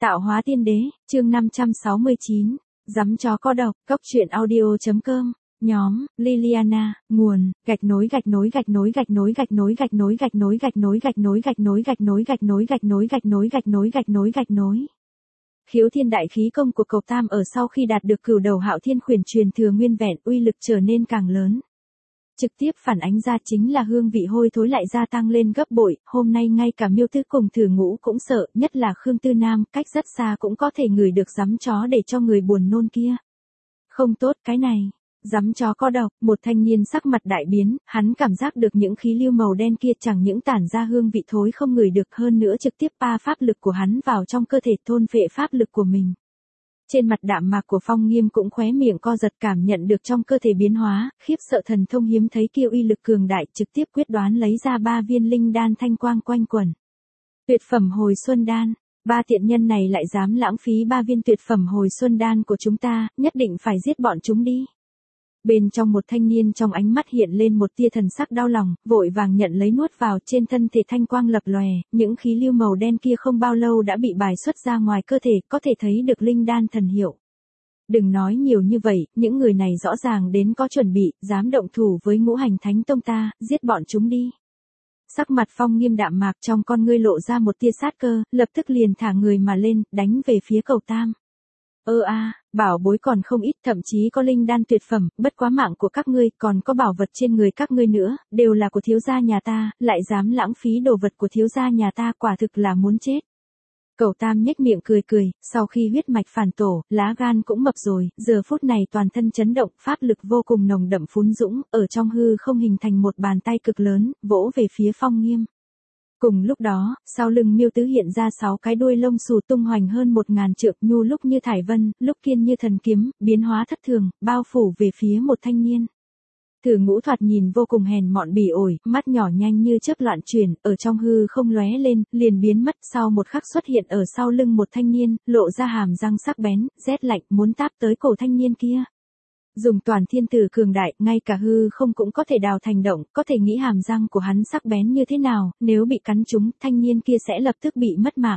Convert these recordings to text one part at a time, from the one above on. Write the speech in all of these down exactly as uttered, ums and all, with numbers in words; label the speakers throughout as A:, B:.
A: Tạo hóa tiên đế, chương năm trăm sáu mươi chín, Dắm chó có độc, cốc truyện audio.com, nhóm, Liliana, nguồn, gạch nối gạch nối gạch nối gạch nối gạch nối gạch nối gạch nối gạch nối gạch nối gạch nối gạch nối gạch nối gạch nối gạch nối gạch nối gạch nối gạch nối. Khiếu thiên đại khí công của Cầu Tam ở sau khi đạt được cửu đầu hạo thiên khuyển truyền thừa nguyên vẹn, uy lực trở nên càng lớn. Trực tiếp phản ánh ra chính là hương vị hôi thối lại gia tăng lên gấp bội, hôm nay ngay cả Miêu Tứ cùng Thử Ngũ cũng sợ, nhất là Khương Tư Nam, cách rất xa cũng có thể ngửi được dắm chó để cho người buồn nôn kia. Không tốt cái này, dắm chó có độc, một thanh niên sắc mặt đại biến, hắn cảm giác được những khí lưu màu đen kia chẳng những tản ra hương vị thối không ngửi được hơn nữa trực tiếp pa pháp lực của hắn vào trong cơ thể thôn phệ pháp lực của mình. Trên mặt đạm mạc của Phong Nghiêm cũng khóe miệng co giật cảm nhận được trong cơ thể biến hóa, khiếp sợ thần thông hiếm thấy kia uy lực cường đại trực tiếp quyết đoán lấy ra ba viên linh đan thanh quang quanh quẩn. Tuyệt phẩm hồi xuân đan, ba tiện nhân này lại dám lãng phí ba viên tuyệt phẩm hồi xuân đan của chúng ta, nhất định phải giết bọn chúng đi. Bên trong một thanh niên trong ánh mắt hiện lên một tia thần sắc đau lòng, vội vàng nhận lấy nuốt vào trên thân thể thanh quang lập lòe, những khí lưu màu đen kia không bao lâu đã bị bài xuất ra ngoài cơ thể, có thể thấy được linh đan thần hiệu. Đừng nói nhiều như vậy, những người này rõ ràng đến có chuẩn bị, dám động thủ với Ngũ Hành Thánh Tông ta, giết bọn chúng đi. Sắc mặt Phong Nghiêm đạm mạc trong con ngươi lộ ra một tia sát cơ, lập tức liền thả người mà lên, đánh về phía Cầu Tam. Ơ a, à, bảo bối còn không ít, thậm chí có linh đan tuyệt phẩm, bất quá mạng của các ngươi, còn có bảo vật trên người các ngươi nữa, đều là của thiếu gia nhà ta, lại dám lãng phí đồ vật của thiếu gia nhà ta, quả thực là muốn chết. Cầu Tam nhếch miệng cười cười, sau khi huyết mạch phản tổ, lá gan cũng mập rồi, giờ phút này toàn thân chấn động, pháp lực vô cùng nồng đậm phún dũng, ở trong hư không hình thành một bàn tay cực lớn, vỗ về phía Phong Nghiêm. Cùng lúc đó, sau lưng Miêu Tứ hiện ra sáu cái đuôi lông xù tung hoành hơn một ngàn trượng, nhu lúc như thải vân, lúc kiên như thần kiếm, biến hóa thất thường, bao phủ về phía một thanh niên. Thử Ngũ thoạt nhìn vô cùng hèn mọn bỉ ổi, mắt nhỏ nhanh như chớp loạn chuyển, ở trong hư không lóe lên, liền biến mất, sau một khắc xuất hiện ở sau lưng một thanh niên, lộ ra hàm răng sắc bén, rét lạnh muốn táp tới cổ thanh niên kia. Dùng toàn thiên tử cường đại, ngay cả hư không cũng có thể đào thành động, có thể nghĩ hàm răng của hắn sắc bén như thế nào, nếu bị cắn trúng, thanh niên kia sẽ lập tức bị mất mạng.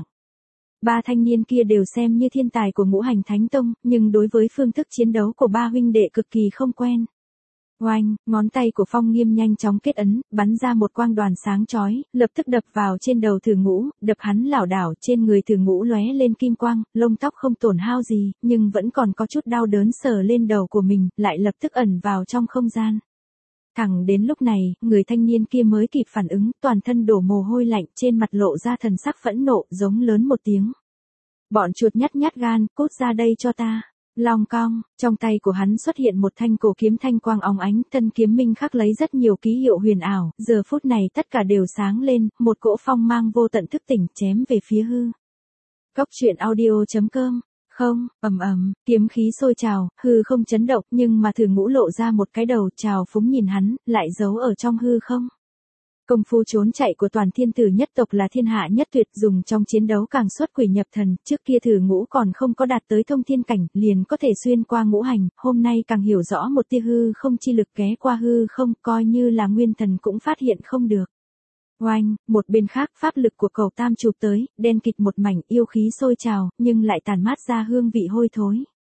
A: Ba thanh niên kia đều xem như thiên tài của Ngũ Hành Thánh Tông, nhưng đối với phương thức chiến đấu của ba huynh đệ cực kỳ không quen. Oanh, ngón tay của Phong Nghiêm nhanh chóng kết ấn, bắn ra một quang đoàn sáng chói, lập tức đập vào trên đầu Thử Ngũ, đập hắn lảo đảo, trên người Thử Ngũ lóe lên kim quang, lông tóc không tổn hao gì, nhưng vẫn còn có chút đau đớn sờ lên đầu của mình, lại lập tức ẩn vào trong không gian. Thẳng đến lúc này, người thanh niên kia mới kịp phản ứng, toàn thân đổ mồ hôi lạnh, trên mặt lộ ra thần sắc phẫn nộ, giống lớn một tiếng. Bọn chuột nhắt nhát gan, cút ra đây cho ta. Long cong, trong tay của hắn xuất hiện một thanh cổ kiếm thanh quang óng ánh, thân kiếm minh khắc lấy rất nhiều ký hiệu huyền ảo, giờ phút này tất cả đều sáng lên, một cỗ phong mang vô tận thức tỉnh chém về phía hư. Cốc truyện audio.com, không, ầm ầm, kiếm khí sôi trào, hư không chấn động, nhưng mà Thử Ngũ lộ ra một cái đầu, trào phúng nhìn hắn, lại giấu ở trong hư không. Công phu trốn chạy của toàn thiên tử nhất tộc là thiên hạ nhất tuyệt, dùng trong chiến đấu càng xuất quỷ nhập thần, trước kia Thử Ngũ còn không có đạt tới thông thiên cảnh, liền có thể xuyên qua ngũ hành, hôm nay càng hiểu rõ một tia hư không chi lực ghé qua hư không, coi như là nguyên thần cũng phát hiện không được. Oanh, một bên khác pháp lực của Cầu Tam chụp tới, đen kịt một mảnh, yêu khí sôi trào, nhưng lại tàn mát ra hương vị hôi thối.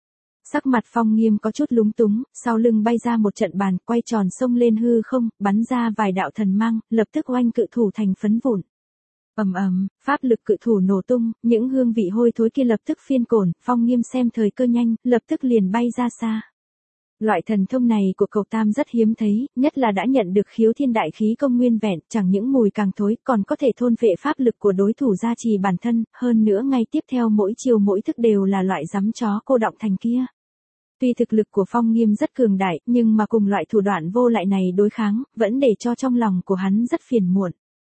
A: Sắc mặt Phong Nghiêm có chút lúng túng, sau lưng bay ra một trận bàn, quay tròn xông lên hư không, bắn ra vài đạo thần mang, lập tức oanh cự thủ thành phấn vụn. Ầm ầm, pháp lực cự thủ nổ tung, những hương vị hôi thối kia lập tức phiên cổn, Phong Nghiêm xem thời cơ nhanh, lập tức liền bay ra xa. Loại thần thông này của Cầu Tam rất hiếm thấy, nhất là đã nhận được khiếu thiên đại khí công nguyên vẹn, chẳng những mùi càng thối, còn có thể thôn phệ pháp lực của đối thủ gia trì bản thân, hơn nữa ngay tiếp theo mỗi chiều mỗi thức đều là loại dắm chó cô động thành kia. Tuy thực lực của Phong Nghiêm rất cường đại, nhưng mà cùng loại thủ đoạn vô lại này đối kháng, vẫn để cho trong lòng của hắn rất phiền muộn.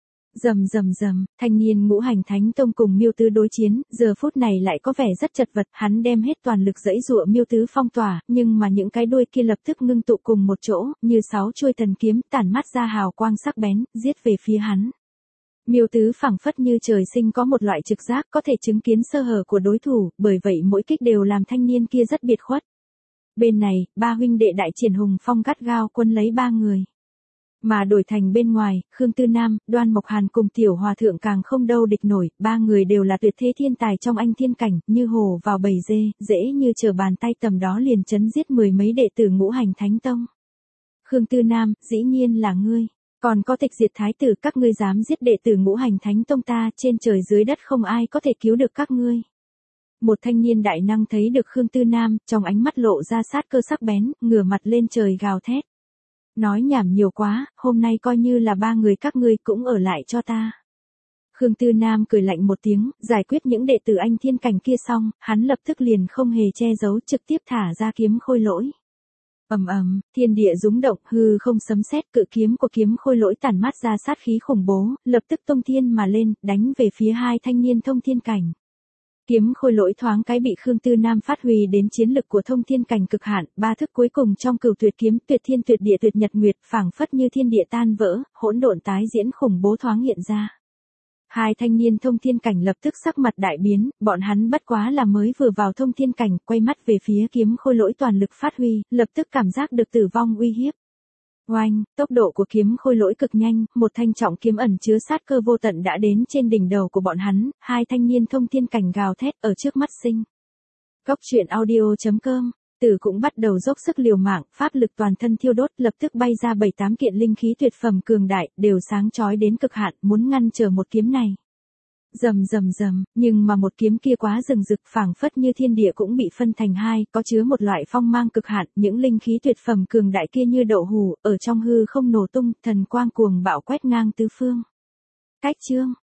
A: Rầm rầm rầm, thanh niên Ngũ Hành Thánh Tông cùng Miêu Tứ đối chiến, giờ phút này lại có vẻ rất chật vật, hắn đem hết toàn lực giãy giụa Miêu Tứ phong tỏa, nhưng mà những cái đuôi kia lập tức ngưng tụ cùng một chỗ, như sáu chuôi thần kiếm, tản mát ra hào quang sắc bén, giết về phía hắn. Miêu Tứ phảng phất như trời sinh có một loại trực giác có thể chứng kiến sơ hở của đối thủ, bởi vậy mỗi kích đều làm thanh niên kia rất biệt khuất. Bên này, ba huynh đệ đại triển hùng phong gắt gao quân lấy ba người. Mà đổi thành bên ngoài, Khương Tư Nam, Đoan Mộc Hàn cùng Tiểu Hòa Thượng càng không đâu địch nổi, ba người đều là tuyệt thế thiên tài trong anh thiên cảnh, như hổ vào bầy dê, dễ như trở bàn tay tầm đó liền chấn giết mười mấy đệ tử ngũ hành thánh tông. Khương Tư Nam, dĩ nhiên là ngươi, còn có tịch diệt thái tử, các ngươi dám giết đệ tử ngũ hành thánh tông ta, trên trời dưới đất không ai có thể cứu được các ngươi. Một thanh niên đại năng thấy được Khương Tư Nam, trong ánh mắt lộ ra sát cơ sắc bén, ngửa mặt lên trời gào thét. Nói nhảm nhiều quá, hôm nay coi như là ba người các ngươi cũng ở lại cho ta. Khương Tư Nam cười lạnh một tiếng, giải quyết những đệ tử anh thiên cảnh kia xong, hắn lập tức liền không hề che giấu, trực tiếp thả ra kiếm khôi lỗi. Ầm ầm, thiên địa rúng động, hư không sấm sét, cự kiếm của kiếm khôi lỗi tản mát ra sát khí khủng bố, lập tức tung thiên mà lên, đánh về phía hai thanh niên thông thiên cảnh. Kiếm khôi lỗi thoáng cái bị Khương Tư Nam phát huy đến chiến lực của thông thiên cảnh cực hạn, ba thức cuối cùng trong cửu tuyệt kiếm, tuyệt thiên tuyệt địa tuyệt nhật nguyệt, phảng phất như thiên địa tan vỡ, hỗn độn tái diễn khủng bố thoáng hiện ra. Hai thanh niên thông thiên cảnh lập tức sắc mặt đại biến, bọn hắn bất quá là mới vừa vào thông thiên cảnh, quay mắt về phía kiếm khôi lỗi toàn lực phát huy, lập tức cảm giác được tử vong uy hiếp. Oanh, tốc độ của kiếm khôi lỗi cực nhanh, một thanh trọng kiếm ẩn chứa sát cơ vô tận đã đến trên đỉnh đầu của bọn hắn, hai thanh niên thông thiên cảnh gào thét ở trước mắt sinh. Cốc truyện audio chấm com, Tử cũng bắt đầu dốc sức liều mạng, pháp lực toàn thân thiêu đốt, lập tức bay ra bảy tám kiện linh khí tuyệt phẩm cường đại, đều sáng chói đến cực hạn, muốn ngăn trở một kiếm này. Rầm rầm rầm, nhưng mà một kiếm kia quá rừng rực, phảng phất như thiên địa cũng bị phân thành hai, có chứa một loại phong mang cực hạn, những linh khí tuyệt phẩm cường đại kia như đậu hù, ở trong hư không nổ tung, thần quang cuồng bạo quét ngang tứ phương. Cách chương